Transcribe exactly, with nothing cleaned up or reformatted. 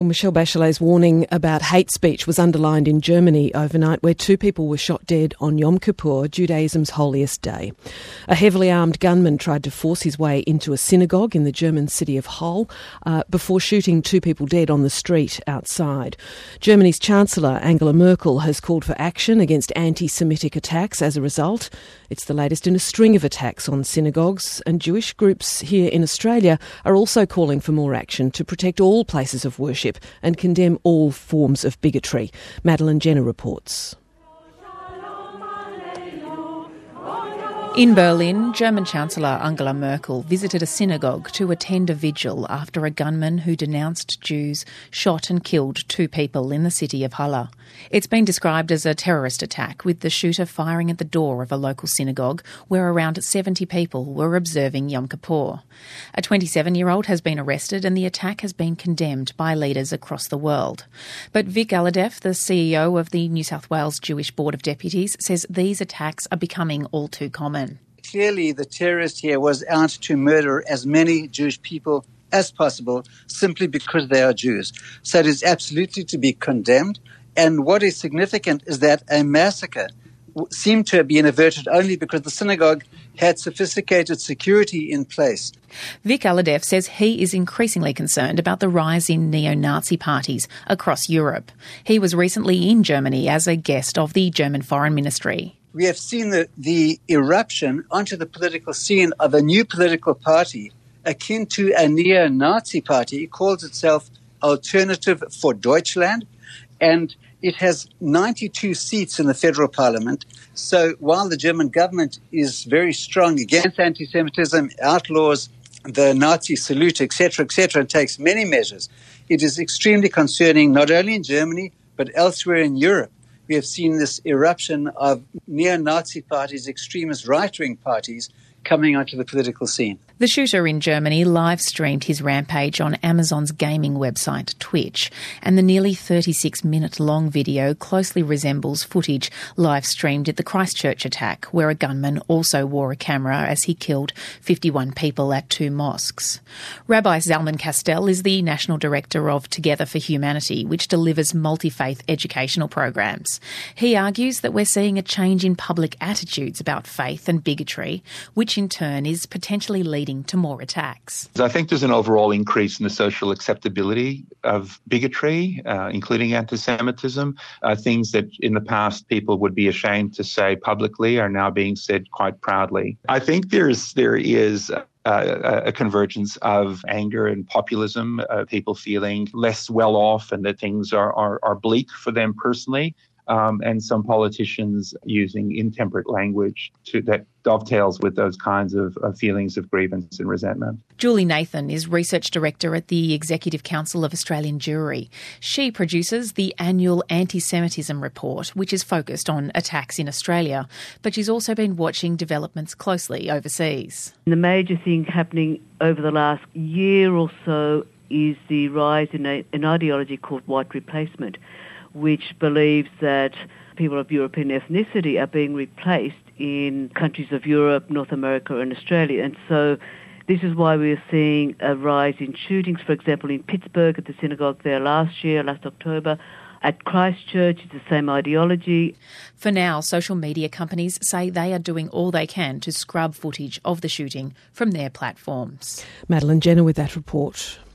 Well, Michelle Bachelet's warning about hate speech was underlined in Germany overnight, where two people were shot dead on Yom Kippur, Judaism's holiest day. A heavily armed gunman tried to force his way into a synagogue in the German city of Halle uh, before shooting two people dead on the street outside. Germany's Chancellor Angela Merkel has called for action against anti-Semitic attacks as a result. It's the latest in a string of attacks on synagogues, and Jewish groups here in Australia are also calling for more action to protect all places of worship and condemn all forms of bigotry. Madeline Jenner reports. In Berlin, German Chancellor Angela Merkel visited a synagogue to attend a vigil after a gunman who denounced Jews shot and killed two people in the city of Halle. It's been described as a terrorist attack, with the shooter firing at the door of a local synagogue where around seventy people were observing Yom Kippur. A twenty-seven-year-old has been arrested and the attack has been condemned by leaders across the world. But Vic Alhadeff, the C E O of the New South Wales Jewish Board of Deputies, says these attacks are becoming all too common. Clearly, the terrorist here was out to murder as many Jewish people as possible simply because they are Jews. So it is absolutely to be condemned. And what is significant is that a massacre seemed to have been averted only because the synagogue had sophisticated security in place. Vic Alhadeff says he is increasingly concerned about the rise in neo-Nazi parties across Europe. He was recently in Germany as a guest of the German Foreign Ministry. We have seen the, the eruption onto the political scene of a new political party akin to a neo-Nazi party. It calls itself Alternative for Deutschland, and it has ninety-two seats in the federal parliament. So while the German government is very strong against anti-Semitism, outlaws the Nazi salute, et cetera, et cetera, and takes many measures, it is extremely concerning not only in Germany but elsewhere in Europe. We have seen this eruption of neo-Nazi parties, extremist right-wing parties, coming onto the political scene. The shooter in Germany live-streamed his rampage on Amazon's gaming website, Twitch, and the nearly thirty-six minute long video closely resembles footage live-streamed at the Christchurch attack, where a gunman also wore a camera as he killed fifty-one people at two mosques. Rabbi Zalman Castell is the National Director of Together for Humanity, which delivers multi-faith educational programs. He argues that we're seeing a change in public attitudes about faith and bigotry, which in turn is potentially leading to more attacks. I think there's an overall increase in the social acceptability of bigotry, uh, including anti-Semitism. Uh, things that in the past people would be ashamed to say publicly are now being said quite proudly. I think there's there is Uh, a convergence of anger and populism, uh, people feeling less well off and that things are, are, are bleak for them personally, um, and some politicians using intemperate language to, that dovetails with those kinds of, of feelings of grievance and resentment. Julie Nathan is Research Director at the Executive Council of Australian Jewry. She produces the annual Anti-Semitism report, which is focused on attacks in Australia, but she's also been watching developments closely overseas. The major thing happening over the last year or so is the rise in a, an ideology called white replacement, which believes that people of European ethnicity are being replaced in countries of Europe, North America and Australia. And so this is why we're seeing a rise in shootings, for example, in Pittsburgh at the synagogue there last year, last October. At Christchurch, it's the same ideology. For now, social media companies say they are doing all they can to scrub footage of the shooting from their platforms. Madeline Jenner with that report.